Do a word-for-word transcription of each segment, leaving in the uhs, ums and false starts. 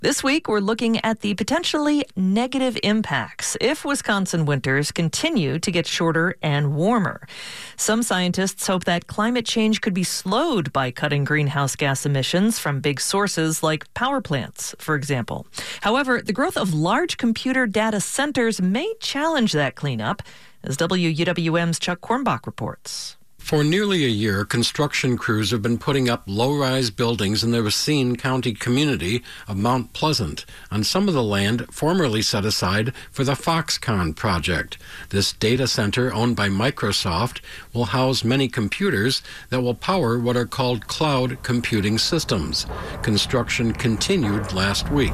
This week, we're looking at the potentially negative impacts if Wisconsin winters continue to get shorter and warmer. Some scientists hope that climate change could be slowed by cutting greenhouse gas emissions from big sources like power plants, for example. However, the growth of large computer data centers may challenge that cleanup, as W U W M's Chuck Kornbach reports. For nearly a year, construction crews have been putting up low-rise buildings in the Racine County community of Mount Pleasant on some of the land formerly set aside for the Foxconn project. This data center, owned by Microsoft, will house many computers that will power what are called cloud computing systems. Construction continued last week.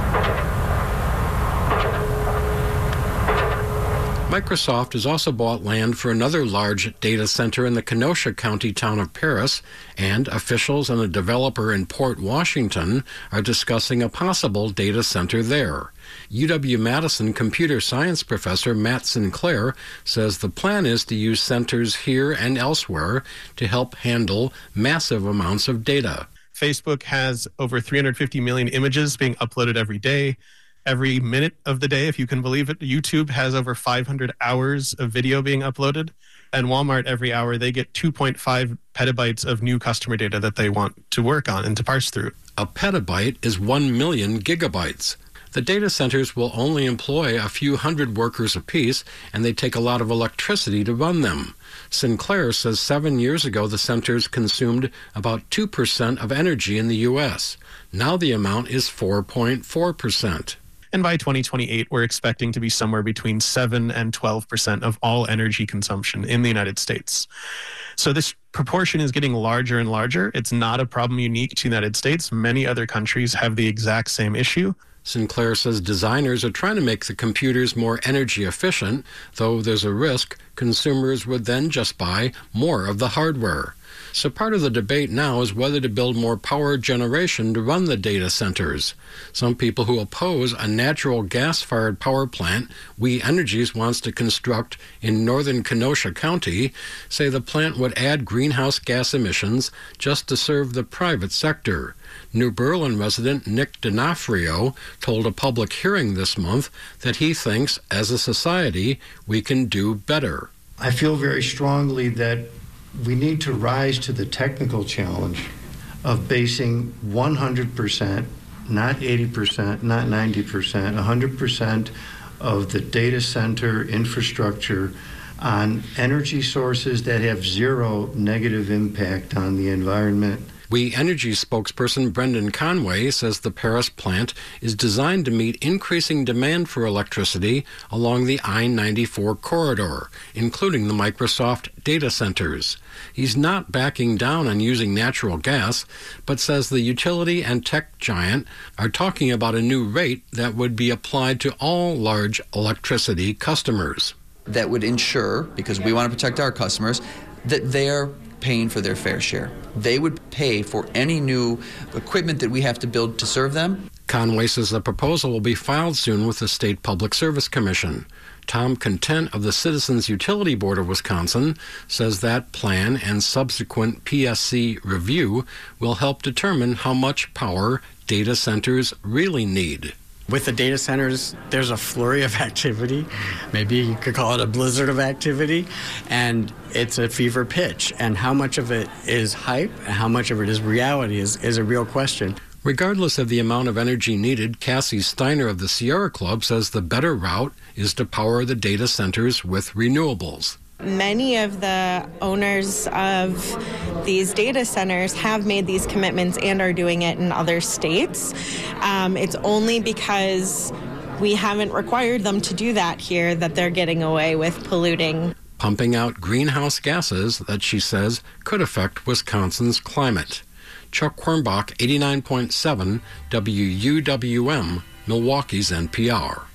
Microsoft has also bought land for another large data center in the Kenosha County town of Paris, and officials and a developer in Port Washington are discussing a possible data center there. U W-Madison computer science professor Matt Sinclair says the plan is to use centers here and elsewhere to help handle massive amounts of data. Facebook has over three hundred fifty million images being uploaded every day. Every minute of the day, if you can believe it. YouTube has over five hundred hours of video being uploaded. And Walmart, every hour, they get two point five petabytes of new customer data that they want to work on and to parse through. A petabyte is one million gigabytes. The data centers will only employ a few hundred workers apiece, and they take a lot of electricity to run them. Sinclair says seven years ago the centers consumed about two percent of energy in the U S. Now the amount is four point four percent. And by twenty twenty-eight, we're expecting to be somewhere between seven and twelve percent of all energy consumption in the United States. So this proportion is getting larger and larger. It's not a problem unique to the United States. Many other countries have the exact same issue. Sinclair says designers are trying to make the computers more energy efficient, though there's a risk consumers would then just buy more of the hardware. So part of the debate now is whether to build more power generation to run the data centers. Some people who oppose a natural gas-fired power plant We Energies wants to construct in northern Kenosha County say the plant would add greenhouse gas emissions just to serve the private sector. New Berlin resident Nick D'Onofrio told a public hearing this month that he thinks, as a society, we can do better. I feel very strongly that we need to rise to the technical challenge of basing one hundred percent, not eighty percent, not ninety percent, one hundred percent of the data center infrastructure on energy sources that have zero negative impact on the environment. We Energy spokesperson Brendan Conway says the Paris plant is designed to meet increasing demand for electricity along the I ninety-four corridor, including the Microsoft data centers. He's not backing down on using natural gas, but says the utility and tech giant are talking about a new rate that would be applied to all large electricity customers. That would ensure, because we want to protect our customers, that they're paying for their fair share. They would pay for any new equipment that we have to build to serve them. Conway says the proposal will be filed soon with the State Public Service Commission. Tom Content of the Citizens Utility Board of Wisconsin says that plan and subsequent P S C review will help determine how much power data centers really need. With the data centers, there's a flurry of activity. Maybe you could call it a blizzard of activity. And it's a fever pitch. And how much of it is hype and how much of it is reality is, is a real question. Regardless of the amount of energy needed, Cassie Steiner of the Sierra Club says the better route is to power the data centers with renewables. Many of the owners of these data centers have made these commitments and are doing it in other states. Um, it's only because we haven't required them to do that here that they're getting away with polluting. Pumping out greenhouse gases that she says could affect Wisconsin's climate. Chuck Kornbach, eighty-nine point seven W U W M, Milwaukee's N P R.